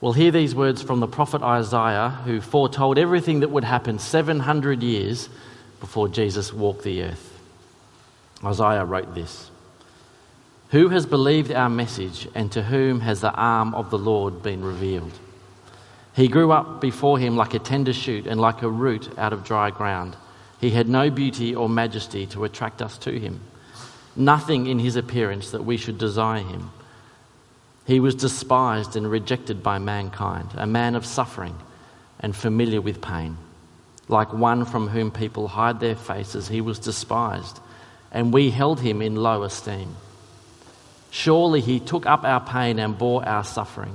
Well, hear these words from the prophet Isaiah, who foretold everything that would happen 700 years before Jesus walked the earth. Isaiah wrote this: "Who has believed our message, and to whom has the arm of the Lord been revealed? He grew up before him like a tender shoot and like a root out of dry ground. He had no beauty or majesty to attract us to him, nothing in his appearance that we should desire him. He was despised and rejected by mankind, a man of suffering and familiar with pain. Like one from whom people hide their faces, he was despised, and we held him in low esteem. Surely he took up our pain and bore our suffering.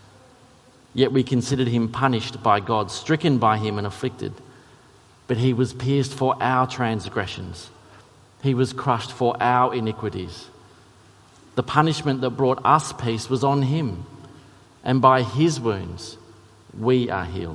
Yet we considered him punished by God, stricken by him and afflicted. But he was pierced for our transgressions. He was crushed for our iniquities. The punishment that brought us peace was on him, and by his wounds we are healed.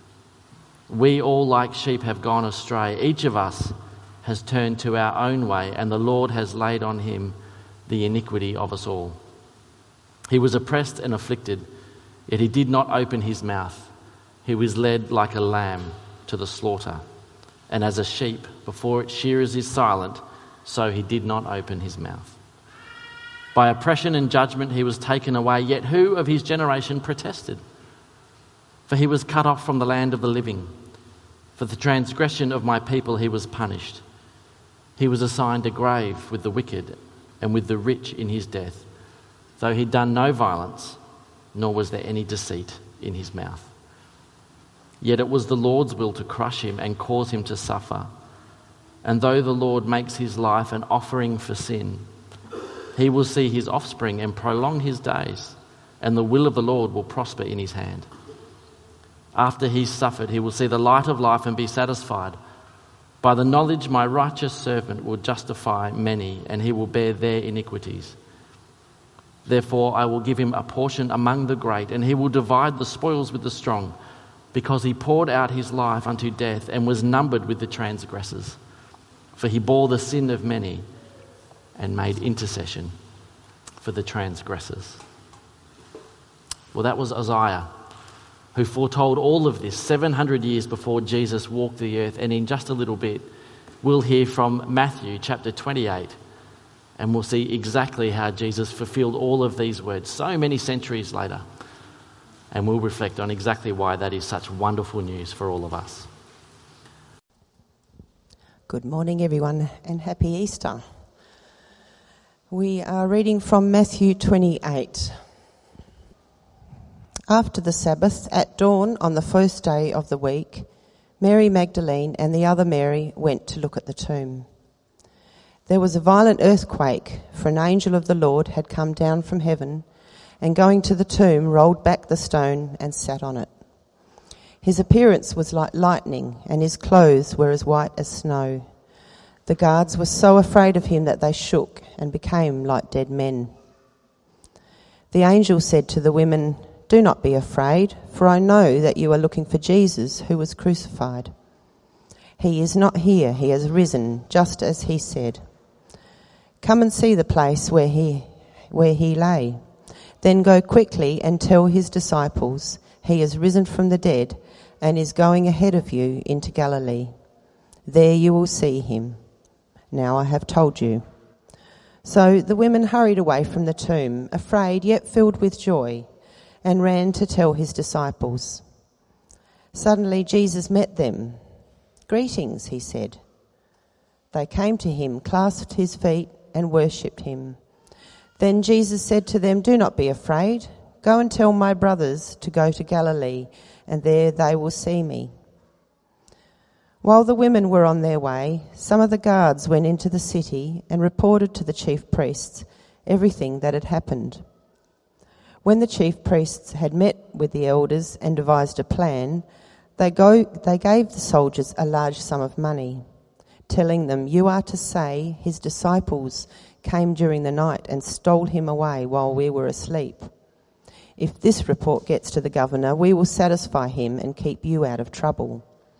We all like sheep have gone astray. Each of us has turned to our own way, and the Lord has laid on him the iniquity of us all. He was oppressed and afflicted, yet he did not open his mouth. He was led like a lamb to the slaughter, and as a sheep before its shearers is silent, so he did not open his mouth. By oppression and judgment he was taken away, yet who of his generation protested? For he was cut off from the land of the living. For the transgression of my people he was punished. He was assigned a grave with the wicked and with the rich in his death, though he'd done no violence, nor was there any deceit in his mouth. Yet it was the Lord's will to crush him and cause him to suffer. And though the Lord makes his life an offering for sin, he will see his offspring and prolong his days, and the will of the Lord will prosper in his hand. After he's suffered, he will see the light of life and be satisfied. By the knowledge my righteous servant will justify many, and he will bear their iniquities. Therefore I will give him a portion among the great, and he will divide the spoils with the strong, because he poured out his life unto death and was numbered with the transgressors. For he bore the sin of many and made intercession for the transgressors." Well, that was Isaiah, who foretold all of this 700 years before Jesus walked the earth. And in just a little bit, we'll hear from Matthew chapter 28, and we'll see exactly how Jesus fulfilled all of these words so many centuries later. And we'll reflect on exactly why that is such wonderful news for all of us. Good morning, everyone, and happy Easter. We are reading from Matthew 28. After the Sabbath, at dawn on the first day of the week, Mary Magdalene and the other Mary went to look at the tomb. There was a violent earthquake, for an angel of the Lord had come down from heaven, and going to the tomb, rolled back the stone and sat on it. His appearance was like lightning, and his clothes were as white as snow. The guards were so afraid of him that they shook and became like dead men. The angel said to the women, "Do not be afraid, for I know that you are looking for Jesus who was crucified. He is not here, he has risen, just as he said. Come and see the place where he lay. Then go quickly and tell his disciples, he is risen from the dead and is going ahead of you into Galilee. There you will see him. Now I have told you." So the women hurried away from the tomb, afraid yet filled with joy, and ran to tell his disciples. Suddenly Jesus met them. "Greetings," he said. They came to him, clasped his feet, and worshipped him. Then Jesus said to them, "Do not be afraid. Go and tell my brothers to go to Galilee, and there they will see me." While the women were on their way, some of the guards went into the city and reported to the chief priests everything that had happened. When the chief priests had met with the elders and devised a plan, they gave the soldiers a large sum of money, telling them, "You are to say his disciples came during the night and stole him away while we were asleep. If this report gets to the governor, we will satisfy him and keep you out of trouble."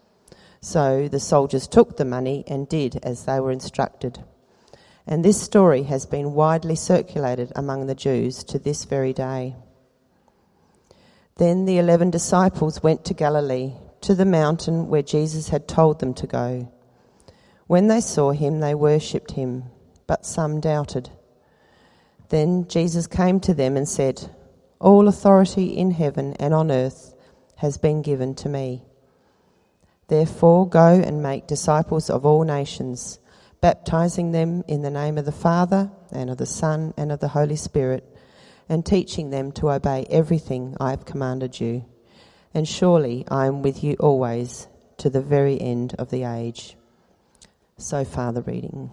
So the soldiers took the money and did as they were instructed. And this story has been widely circulated among the Jews to this very day. Then the 11 disciples went to Galilee, to the mountain where Jesus had told them to go. When they saw him, they worshipped him, but some doubted. Then Jesus came to them and said, "All authority in heaven and on earth has been given to me. Therefore go and make disciples of all nations, baptizing them in the name of the Father and of the Son and of the Holy Spirit, and teaching them to obey everything I have commanded you. And surely I am with you always, to the very end of the age." So far the reading.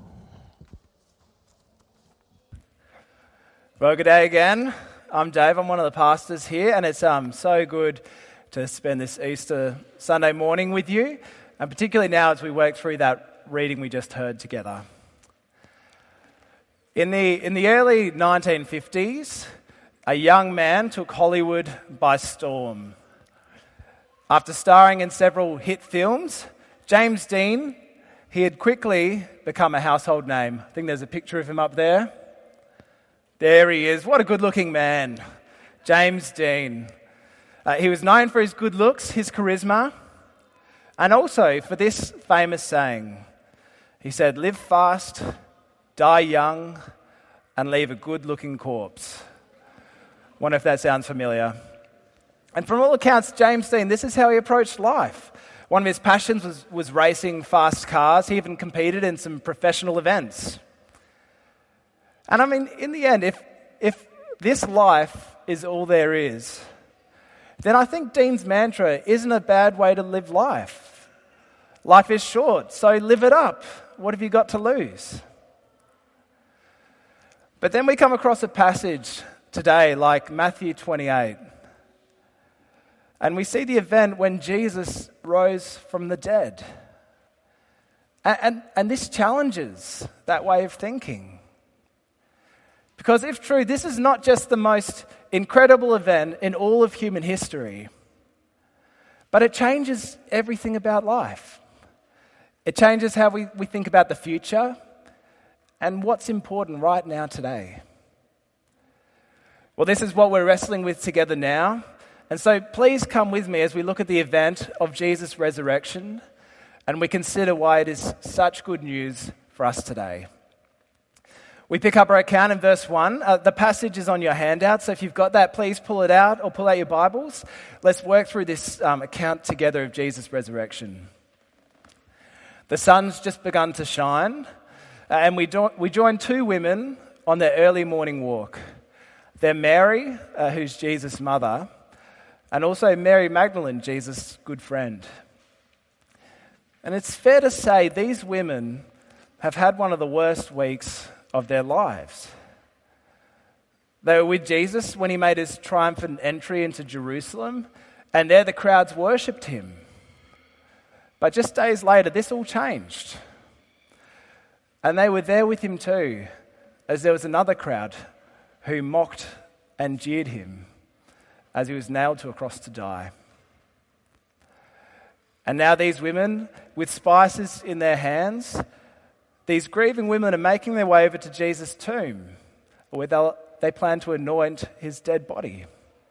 Well, good day again. I'm Dave. I'm one of the pastors here, and it's so good to spend this Easter Sunday morning with you, and particularly now as we work through that reading we just heard together. In the early 1950s, a young man took Hollywood by storm. After starring in several hit films, James Dean, he had quickly become a household name. I think there's a picture of him up there. There he is. What a good-looking man, James Dean. He was known for his good looks, his charisma, and also for this famous saying. He said, "Live fast, die young, and leave a good-looking corpse." Wonder if that sounds familiar. And from all accounts, James Dean, this is how he approached life. One of his passions was racing fast cars. He even competed in some professional events. And I mean, in the end, if this life is all there is, then I think Dean's mantra isn't a bad way to live life. Life is short, so live it up. What have you got to lose? But then we come across a passage today like Matthew 28. And we see the event when Jesus rose from the dead. And this challenges that way of thinking. Because if true, this is not just the most incredible event in all of human history, but it changes everything about life. It changes how we think about the future and what's important right now today. Well, this is what we're wrestling with together now. And so please come with me as we look at the event of Jesus' resurrection and we consider why it is such good news for us today. We pick up our account in verse 1. The passage is on your handout, so if you've got that, please pull it out or pull out your Bibles. Let's work through this account together of Jesus' resurrection. The sun's just begun to shine, and we join two women on their early morning walk. They're Mary, who's Jesus' mother, and also Mary Magdalene, Jesus' good friend. And it's fair to say these women have had one of the worst weeks of their lives. They were with Jesus when he made his triumphant entry into Jerusalem, and there the crowds worshipped him. But just days later, this all changed. And they were there with him too, as there was another crowd who mocked and jeered him as he was nailed to a cross to die. And now these women, with spices in their hands, these grieving women are making their way over to Jesus' tomb, where they plan to anoint his dead body.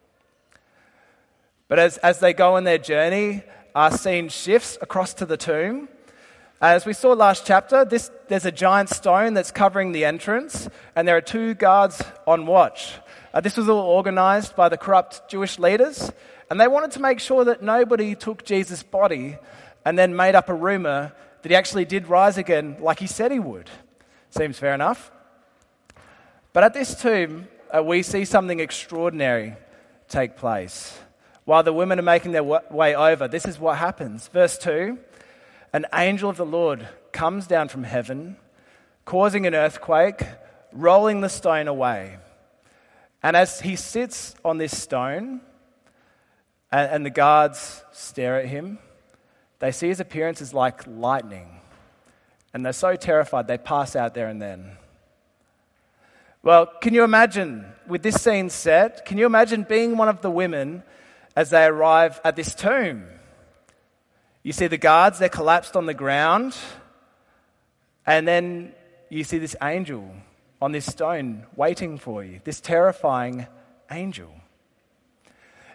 But as they go on their journey, our scene shifts across to the tomb. As we saw last chapter, there's a giant stone that's covering the entrance, and there are two guards on watch. This was all organized by the corrupt Jewish leaders, and they wanted to make sure that nobody took Jesus' body and then made up a rumor that he actually did rise again like he said he would. Seems fair enough. But at this tomb, we see something extraordinary take place. While the women are making their way over, this is what happens. Verse 2, an angel of the Lord comes down from heaven, causing an earthquake, rolling the stone away. And as he sits on this stone, and the guards stare at him, they see his appearance is like lightning. And they're so terrified they pass out there and then. Well, can you imagine, with this scene set, can you imagine being one of the women as they arrive at this tomb? You see the guards, they're collapsed on the ground, and then you see this angel on this stone waiting for you, this terrifying angel.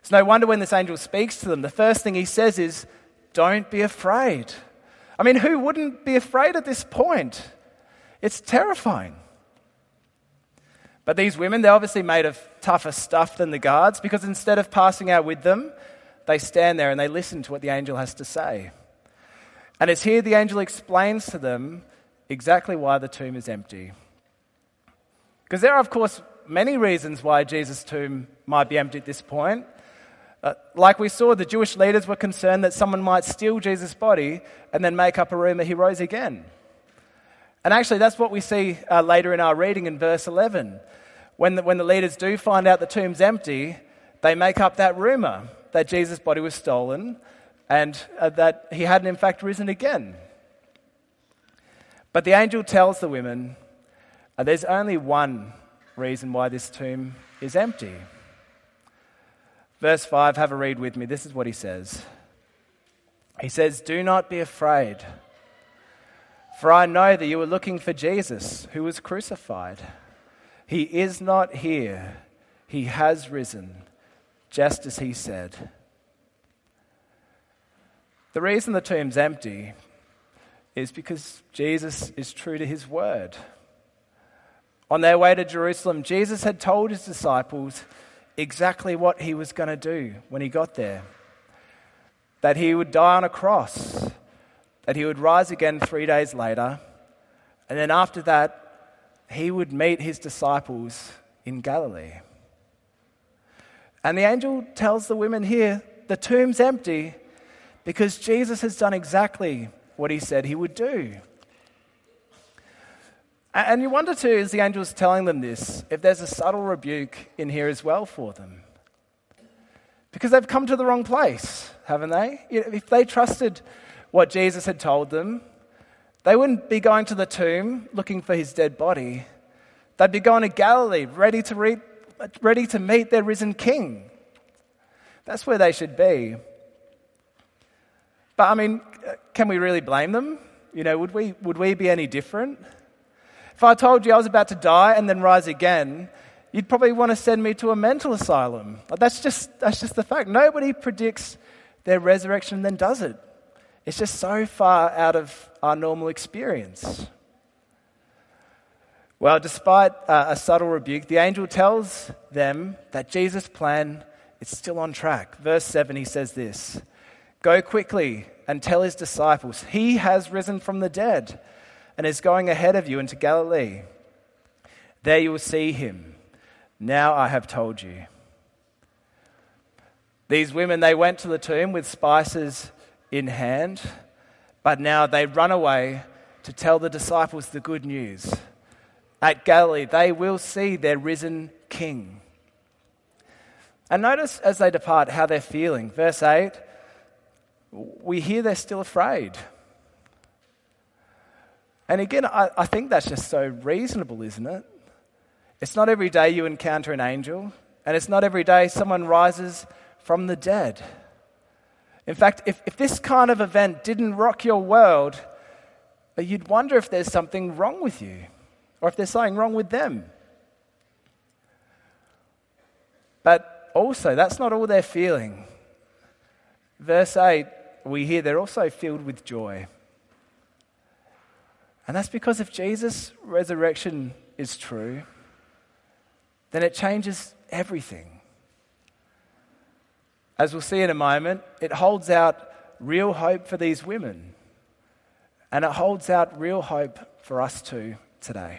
It's no wonder when this angel speaks to them, the first thing he says is, "Don't be afraid." I mean, who wouldn't be afraid at this point? It's terrifying. But these women, they're obviously made of tougher stuff than the guards, because instead of passing out with them, they stand there and they listen to what the angel has to say. And it's here the angel explains to them exactly why the tomb is empty. Because there are, of course, many reasons why Jesus' tomb might be empty at this point. Like we saw, the Jewish leaders were concerned that someone might steal Jesus' body and then make up a rumor he rose again. And actually, that's what we see later in our reading in verse 11. When the leaders do find out the tomb's empty, they make up that rumor that Jesus' body was stolen and that he hadn't in fact risen again. But the angel tells the women, there's only one reason why this tomb is empty. Verse 5, have a read with me. This is what he says. He says, "Do not be afraid, for I know that you are looking for Jesus, who was crucified. He is not here. He has risen, just as he said." The reason the tomb's empty is because Jesus is true to his word. On their way to Jerusalem, Jesus had told his disciples exactly what he was going to do when he got there. That he would die on a cross, that he would rise again 3 days later, and then after that, he would meet his disciples in Galilee. And the angel tells the women here, the tomb's empty because Jesus has done exactly what he said he would do. And you wonder too, as the angel's telling them this, if there's a subtle rebuke in here as well for them. Because they've come to the wrong place, haven't they? If they trusted what Jesus had told them, they wouldn't be going to the tomb looking for his dead body. They'd be going to Galilee, ready to meet their risen king. That's where they should be. But I mean, can we really blame them? Would we be any different? If I told you I was about to die and then rise again, you'd probably want to send me to a mental asylum. That's just the fact. Nobody predicts their resurrection and then does it. It's just so far out of our normal experience. Well, despite a subtle rebuke, the angel tells them that Jesus' plan is still on track. Verse 7, he says this, "Go quickly and tell his disciples, he has risen from the dead and is going ahead of you into Galilee. There you will see him. Now I have told you." These women, they went to the tomb with spices in hand, but now they run away to tell the disciples the good news. At Galilee, they will see their risen king. And notice as they depart how they're feeling. Verse 8, we hear they're still afraid. And again, I think that's just so reasonable, isn't it? It's not every day you encounter an angel, and it's not every day someone rises from the dead. In fact, if this kind of event didn't rock your world, you'd wonder if there's something wrong with you, or if there's something wrong with them. But also, that's not all they're feeling. Verse 8, we hear they're also filled with joy. And that's because if Jesus' resurrection is true, then it changes everything. As we'll see in a moment, it holds out real hope for these women. And it holds out real hope for us too today.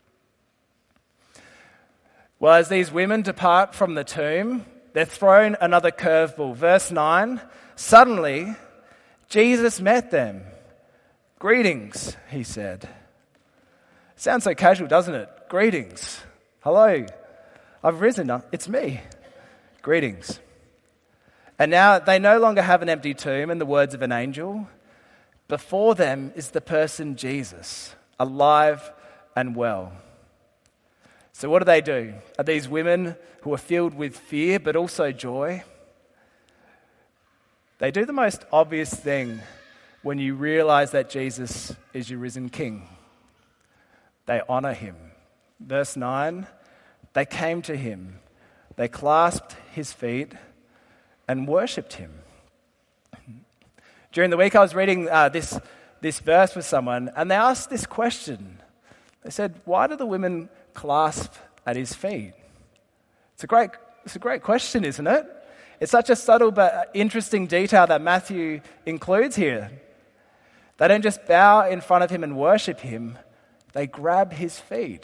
Well, as these women depart from the tomb, they're thrown another curveball. Verse 9, suddenly Jesus met them. "Greetings," he said. Sounds so casual, doesn't it? Greetings. Hello. I've risen. It's me. Greetings. And now they no longer have an empty tomb and the words of an angel. Before them is the person Jesus, alive and well. So what do? Are these women who are filled with fear but also joy? They do the most obvious thing when you realize that Jesus is your risen king. They honor him. Verse 9, they came to him. They clasped his feet. and worshipped him. During the week, I was reading this verse with someone, and they asked this question. They said, "Why do the women clasp at his feet?" It's a great question, isn't it? It's such a subtle but interesting detail that Matthew includes here. They don't just bow in front of him and worship him, they grab his feet.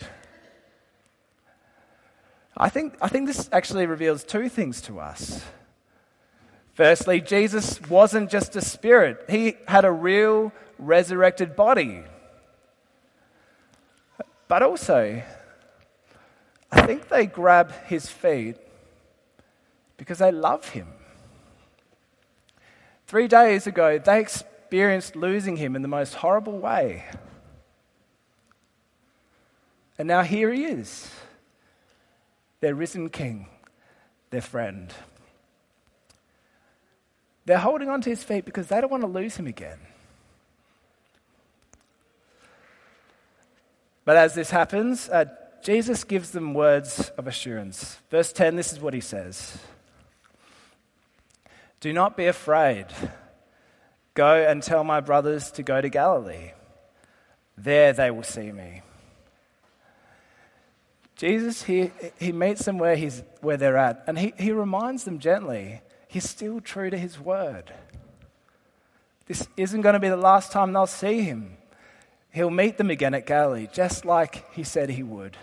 I think this actually reveals two things to us. Firstly, Jesus wasn't just a spirit. He had a real resurrected body. But also, I think they grab his feet because they love him. 3 days ago, they experienced losing him in the most horrible way. And now here he is, their risen king, their friend. They're holding on to his feet because they don't want to lose him again. But as this happens, Jesus gives them words of assurance. Verse 10, this is what he says. "Do not be afraid. Go and tell my brothers to go to Galilee. There they will see me." Jesus, he meets them where they're at, and he reminds them gently, he's still true to his word. This isn't going to be the last time they'll see him. He'll meet them again at Galilee, just like he said he would.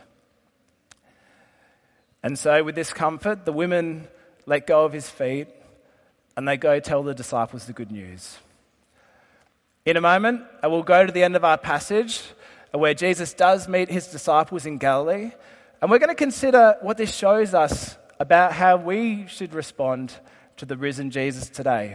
And so with this comfort, the women let go of his feet, and they go tell the disciples the good news. In a moment, I will go to the end of our passage where Jesus does meet his disciples in Galilee, and we're going to consider what this shows us about how we should respond to the risen Jesus today.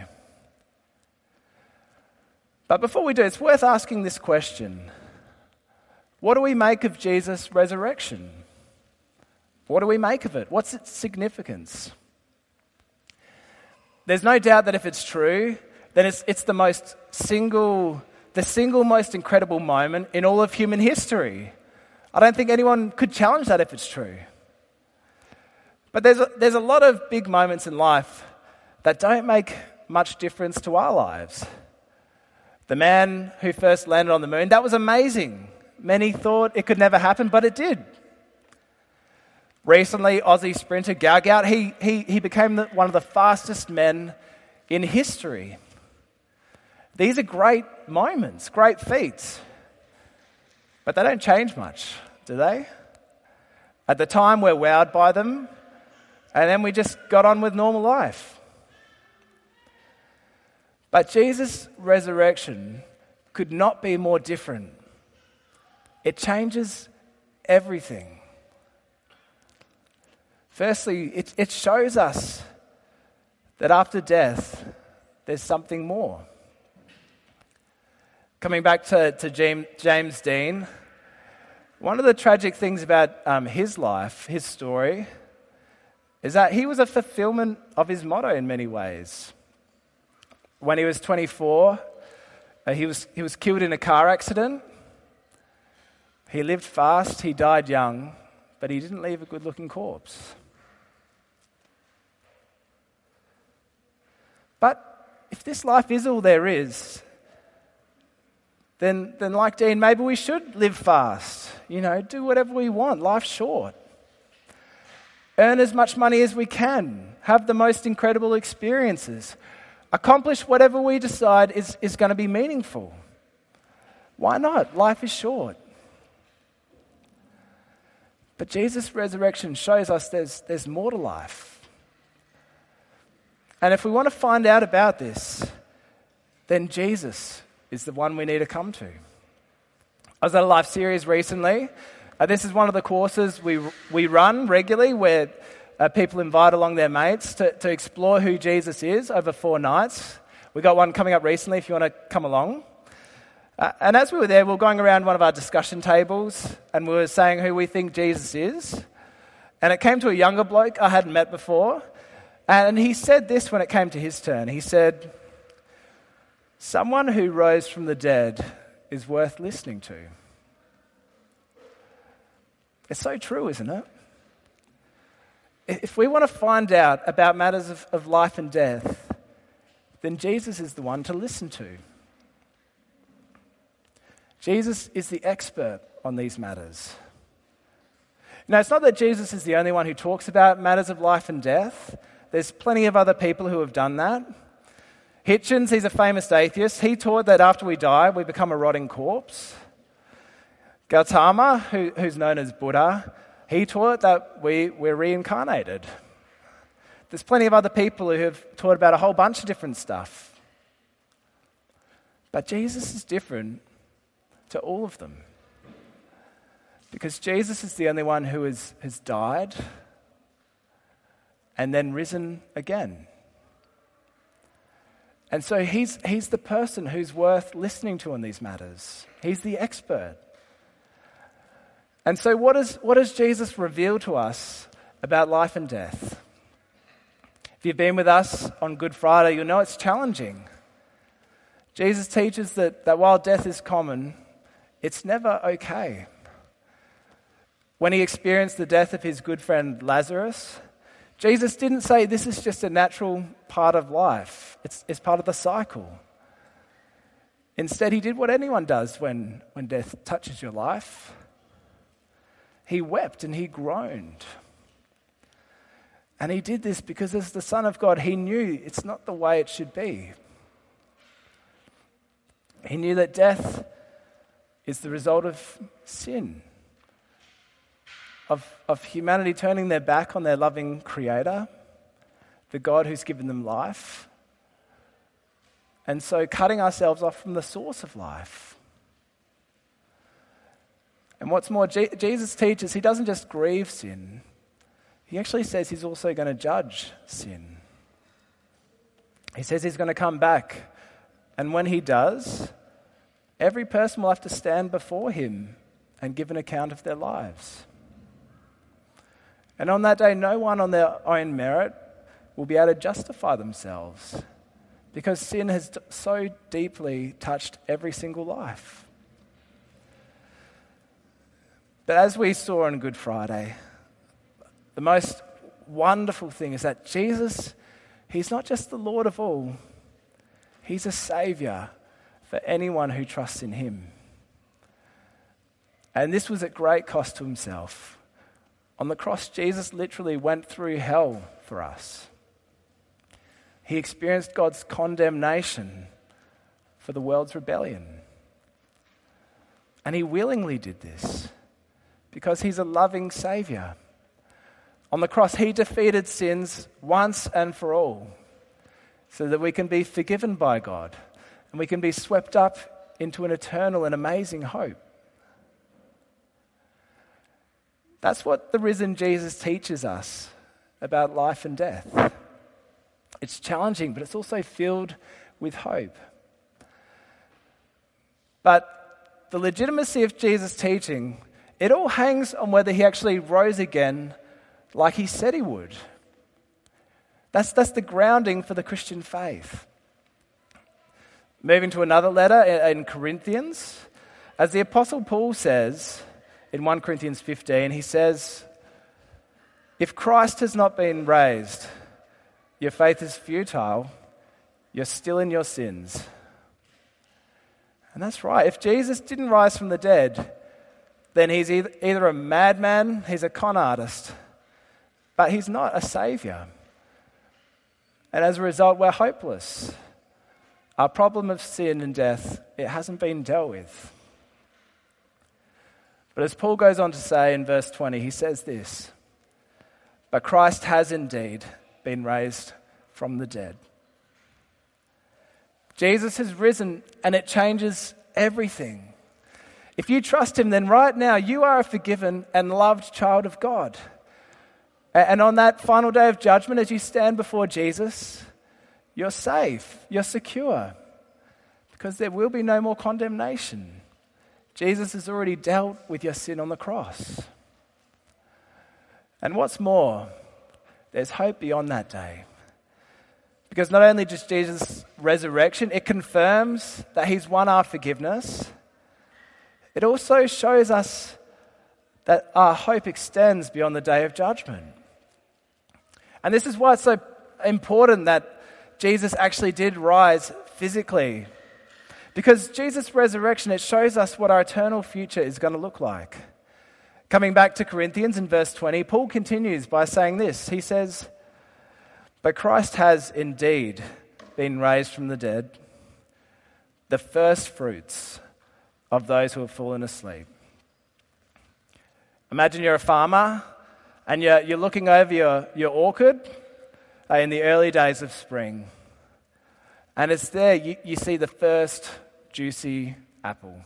But before we do, it's worth asking this question. What do we make of Jesus' resurrection? What do we make of it? What's its significance? There's no doubt that if it's true, then it's the single most incredible moment in all of human history. I don't think anyone could challenge that if it's true. But there's a lot of big moments in life that don't make much difference to our lives. The man who first landed on the moon, that was amazing. Many thought it could never happen, but it did. Recently, Aussie sprinter Gagout, he became one of the fastest men in history. These are great moments, great feats. But they don't change much, do they? At the time, we're wowed by them, and then we just got on with normal life. But Jesus' resurrection could not be more different. It changes everything. Firstly, it shows us that after death, there's something more. Coming back to James Dean, one of the tragic things about his life, his story, is that he was a fulfillment of his motto in many ways. When he was 24, he was killed in a car accident. He lived fast, he died young, but he didn't leave a good-looking corpse. But if this life is all there is, then like Dean, maybe we should live fast. Do whatever we want. Life's short. Earn as much money as we can. Have the most incredible experiences. Accomplish whatever we decide is going to be meaningful. Why not? Life is short. But Jesus' resurrection shows us there's more to life. And if we want to find out about this, then Jesus is the one we need to come to. I was at a life series recently. This is one of the courses we run regularly where people invite along their mates to explore who Jesus is over 4 nights. We got one coming up recently if you want to come along. And as we were there, we were going around one of our discussion tables and we were saying who we think Jesus is. And it came to a younger bloke I hadn't met before. And he said this when it came to his turn. He said, "Someone who rose from the dead is worth listening to." It's so true, isn't it? if we want to find out about matters of life and death, then Jesus is the one to listen to. Jesus is the expert on these matters. Now, it's not that Jesus is the only one who talks about matters of life and death. There's plenty of other people who have done that. Hitchens, he's a famous atheist. He taught that after we die, we become a rotting corpse. Gautama, who's known as Buddha, he taught that we're reincarnated. There's plenty of other people who have taught about a whole bunch of different stuff. But Jesus is different to all of them. Because Jesus is the only one who has died and then risen again. And so he's the person who's worth listening to on these matters. He's the expert. And so what does Jesus reveal to us about life and death? If you've been with us on Good Friday, you'll know it's challenging. Jesus teaches that while death is common, it's never okay. When he experienced the death of his good friend Lazarus, Jesus didn't say this is just a natural part of life. It's part of the cycle. Instead, he did what anyone does when death touches your life. He wept and he groaned. And he did this because as the Son of God, he knew it's not the way it should be. He knew that death is the result of sin, of humanity turning their back on their loving Creator, the God who's given them life, and so cutting ourselves off from the source of life. And what's more, Jesus teaches he doesn't just grieve sin, he actually says he's also going to judge sin. He says he's going to come back, and when he does, every person will have to stand before him and give an account of their lives. And on that day, no one on their own merit will be able to justify themselves because sin has so deeply touched every single life. But as we saw on Good Friday, the most wonderful thing is that Jesus, he's not just the Lord of all, he's a Saviour for anyone who trusts in him. And this was at great cost to himself. On the cross, Jesus literally went through hell for us. He experienced God's condemnation for the world's rebellion. And he willingly did this because he's a loving Saviour. On the cross, he defeated sins once and for all so that we can be forgiven by God and we can be swept up into an eternal and amazing hope. That's what the risen Jesus teaches us about life and death. It's challenging, but it's also filled with hope. But the legitimacy of Jesus' teaching, it all hangs on whether he actually rose again like he said he would. That's the grounding for the Christian faith. Moving to another letter in Corinthians, as the Apostle Paul says in 1 Corinthians 15, he says, if Christ has not been raised, your faith is futile, you're still in your sins. And that's right. If Jesus didn't rise from the dead, then he's either a madman, he's a con artist, but he's not a saviour. And as a result, we're hopeless. Our problem of sin and death, it hasn't been dealt with. But as Paul goes on to say in verse 20, he says this, but Christ has indeed been raised from the dead. Jesus has risen and it changes everything. If you trust him, then right now you are a forgiven and loved child of God. And on that final day of judgment, as you stand before Jesus, you're safe, you're secure, because there will be no more condemnation. Jesus has already dealt with your sin on the cross. And what's more, there's hope beyond that day. Because not only does Jesus' resurrection, it confirms that he's won our forgiveness, it also shows us that our hope extends beyond the day of judgment. And this is why it's so important that Jesus actually did rise physically. Because Jesus' resurrection, it shows us what our eternal future is going to look like. Coming back to Corinthians in verse 20, Paul continues by saying this. He says, "But Christ has indeed been raised from the dead, the first fruits of those who have fallen asleep." Imagine you're a farmer and you're looking over your orchard in the early days of spring. And it's there you see the first juicy apple.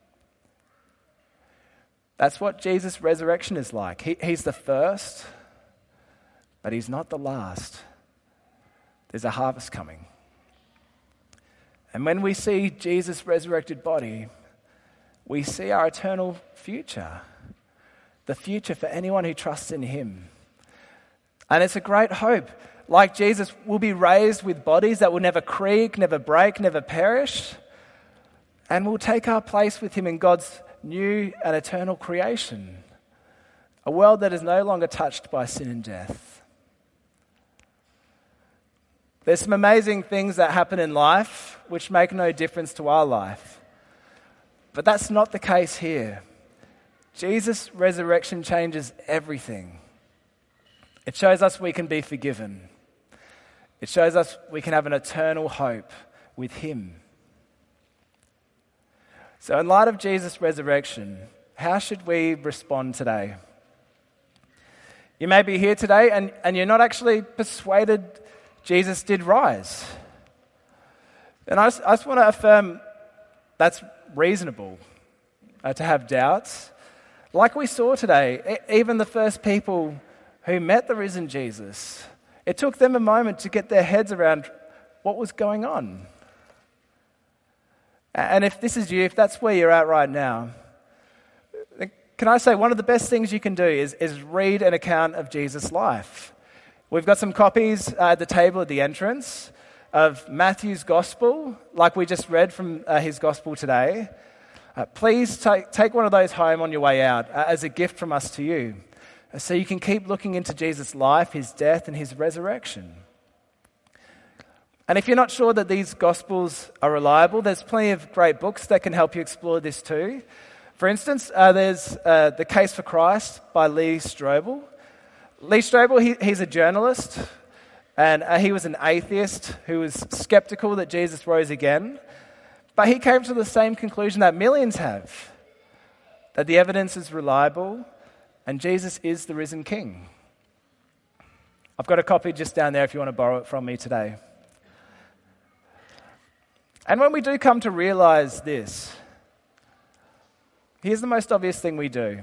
That's what Jesus' resurrection is like. He's the first, but he's not the last. There's a harvest coming. And when we see Jesus' resurrected body, we see our eternal future, the future for anyone who trusts in him. And it's a great hope. Like Jesus, we'll be raised with bodies that will never creak, never break, never perish. And we'll take our place with him in God's new and eternal creation, a world that is no longer touched by sin and death. There's some amazing things that happen in life which make no difference to our life. But that's not the case here. Jesus' resurrection changes everything. It shows us we can be forgiven. It shows us we can have an eternal hope with him. So in light of Jesus' resurrection, how should we respond today? You may be here today and you're not actually persuaded Jesus did rise. And I just want to affirm that's reasonable to have doubts. Like we saw today, even the first people who met the risen Jesus, it took them a moment to get their heads around what was going on. And if this is you, if that's where you're at right now, can I say one of the best things you can do is read an account of Jesus' life. We've got some copies at the table at the entrance of Matthew's gospel, like we just read from his gospel today. Please take one of those home on your way out as a gift from us to you, so you can keep looking into Jesus' life, his death, and his resurrection. And if you're not sure that these Gospels are reliable, there's plenty of great books that can help you explore this too. For instance, there's The Case for Christ by Lee Strobel. Lee Strobel, he's a journalist, and he was an atheist who was skeptical that Jesus rose again. But he came to the same conclusion that millions have, that the evidence is reliable and Jesus is the risen King. I've got a copy just down there if you want to borrow it from me today. And when we do come to realize this, here's the most obvious thing we do.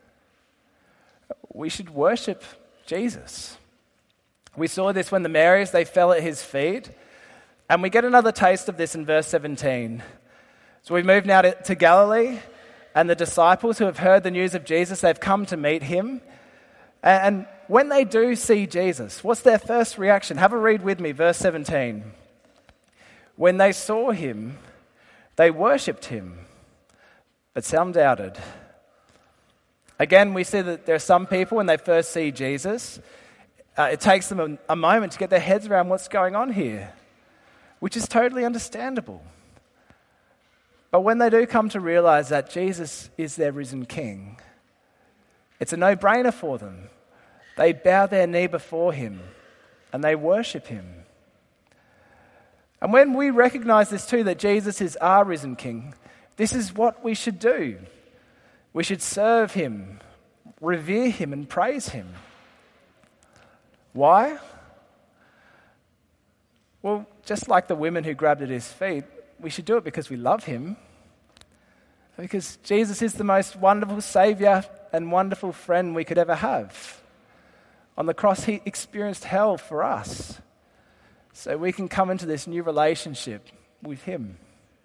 We should worship Jesus. We saw this when the Marys, they fell at his feet. And we get another taste of this in verse 17. So we move now to Galilee, and the disciples who have heard the news of Jesus, they've come to meet him. And when they do see Jesus, what's their first reaction? Have a read with me, verse 17. When they saw him, they worshipped him, but some doubted. Again, we see that there are some people, when they first see Jesus, it takes them a moment to get their heads around what's going on here, which is totally understandable. But when they do come to realize that Jesus is their risen King, it's a no-brainer for them. They bow their knee before him and they worship him. And when we recognize this too, that Jesus is our risen King, this is what we should do. We should serve him, revere him, and praise him. Why? Well, just like the women who grabbed at his feet, we should do it because we love him. Because Jesus is the most wonderful Savior and wonderful friend we could ever have. On the cross, he experienced hell for us, so we can come into this new relationship with him.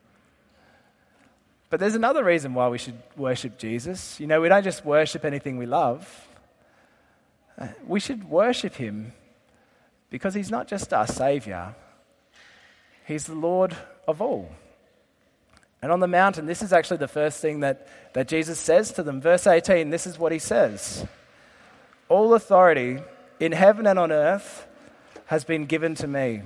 But there's another reason why we should worship Jesus. You know, we don't just worship anything we love. We should worship him because he's not just our Savior. He's the Lord of all. And on the mountain, this is actually the first thing that Jesus says to them. Verse 18, this is what he says. All authority in heaven and on earth has been given to me.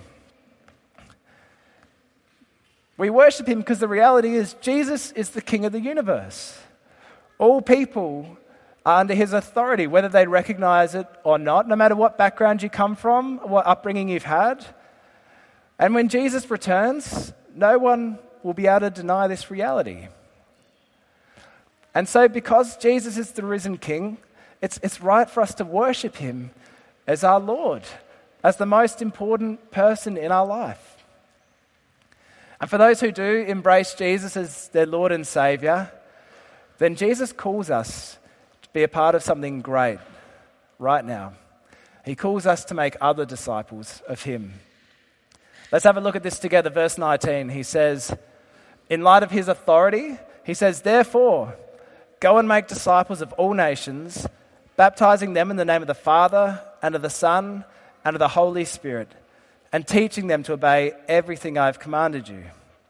We worship him because the reality is Jesus is the King of the universe. All people are under his authority, whether they recognize it or not, no matter what background you come from, what upbringing you've had. And when Jesus returns, no one will be able to deny this reality. And so because Jesus is the risen King, it's right for us to worship him as our Lord, as the most important person in our life. And for those who do embrace Jesus as their Lord and Savior, then Jesus calls us to be a part of something great right now. He calls us to make other disciples of him. Let's have a look at this together. Verse 19, he says, in light of his authority, he says, therefore, go and make disciples of all nations, baptizing them in the name of the Father and of the Son and of the Holy Spirit, and teaching them to obey everything I have commanded you.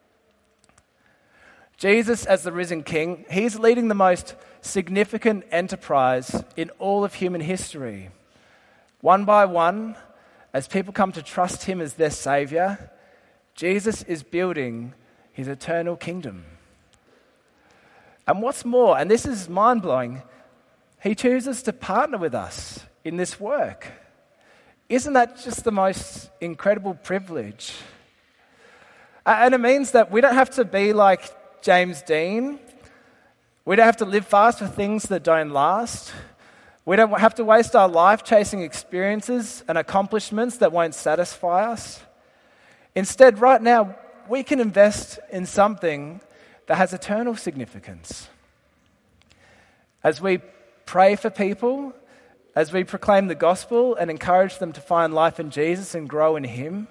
Jesus, as the risen King, he's leading the most significant enterprise in all of human history. One by one, as people come to trust him as their Savior, Jesus is building his eternal kingdom. And what's more, and this is mind-blowing, he chooses to partner with us in this work. Isn't that just the most incredible privilege? And it means that we don't have to be like James Dean. We don't have to live fast for things that don't last. We don't have to waste our life chasing experiences and accomplishments that won't satisfy us. Instead, right now, we can invest in something that has eternal significance. As we pray for people, as we proclaim the gospel and encourage them to find life in Jesus and grow in him,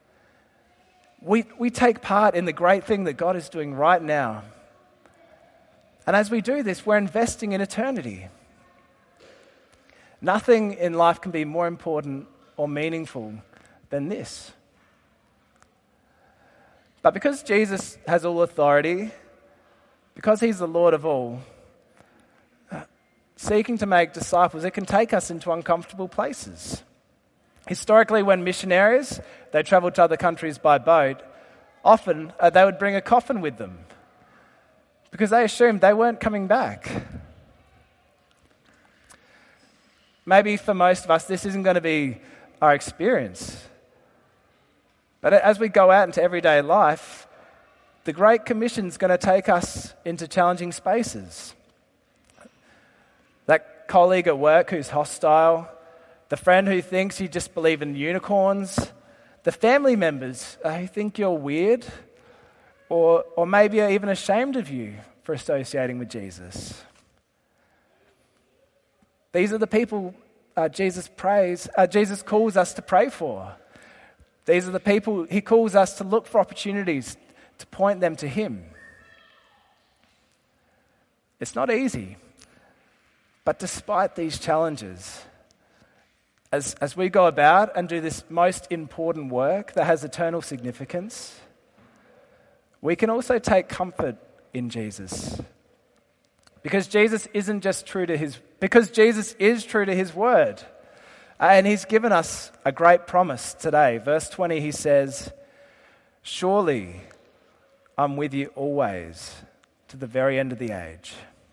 we take part in the great thing that God is doing right now. And as we do this, we're investing in eternity. Nothing in life can be more important or meaningful than this. But because Jesus has all authority, because he's the Lord of all, seeking to make disciples, it can take us into uncomfortable places. Historically, when missionaries, they traveled to other countries by boat, often they would bring a coffin with them because they assumed they weren't coming back. Maybe for most of us, this isn't going to be our experience. But as we go out into everyday life, the Great Commission is going to take us into challenging spaces. That colleague at work who's hostile, the friend who thinks you just believe in unicorns, the family members who think you're weird, or maybe are even ashamed of you for associating with Jesus. These are the people Jesus calls us to pray for. These are the people he calls us to look for opportunities to point them to him. It's not easy, but despite these challenges, as we go about and do this most important work that has eternal significance, we can also take comfort in Jesus. Because Jesus is true to his word. And he's given us a great promise today. Verse 20, he says, surely I'm with you always to the very end of the age.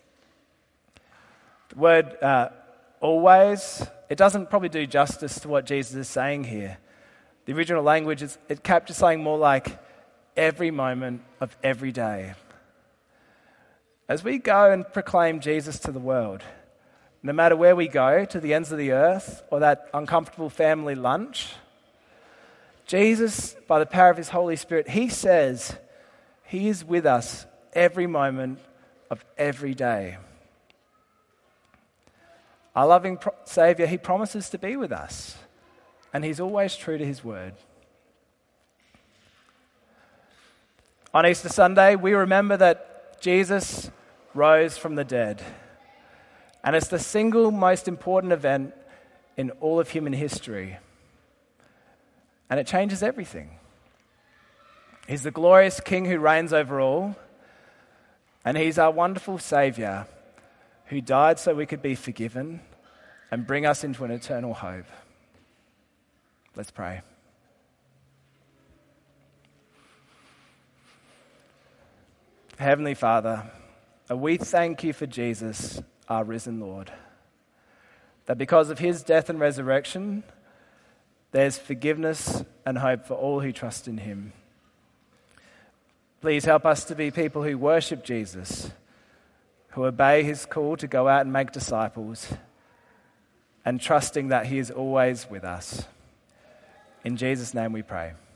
The word always, it doesn't probably do justice to what Jesus is saying here. The original language, it captures something more like every moment of every day. As we go and proclaim Jesus to the world, no matter where we go, to the ends of the earth or that uncomfortable family lunch, Jesus, by the power of his Holy Spirit, he says he is with us every moment of every day. Our loving Saviour, he promises to be with us, and he's always true to his word. On Easter Sunday, we remember that Jesus rose from the dead. And it's the single most important event in all of human history. And it changes everything. He's the glorious King who reigns over all. And he's our wonderful Saviour who died so we could be forgiven and bring us into an eternal hope. Let's pray. Heavenly Father, we thank you for Jesus, our risen Lord, that because of his death and resurrection, there's forgiveness and hope for all who trust in him. Please help us to be people who worship Jesus, who obey his call to go out and make disciples, and trusting that he is always with us. In Jesus' name we pray.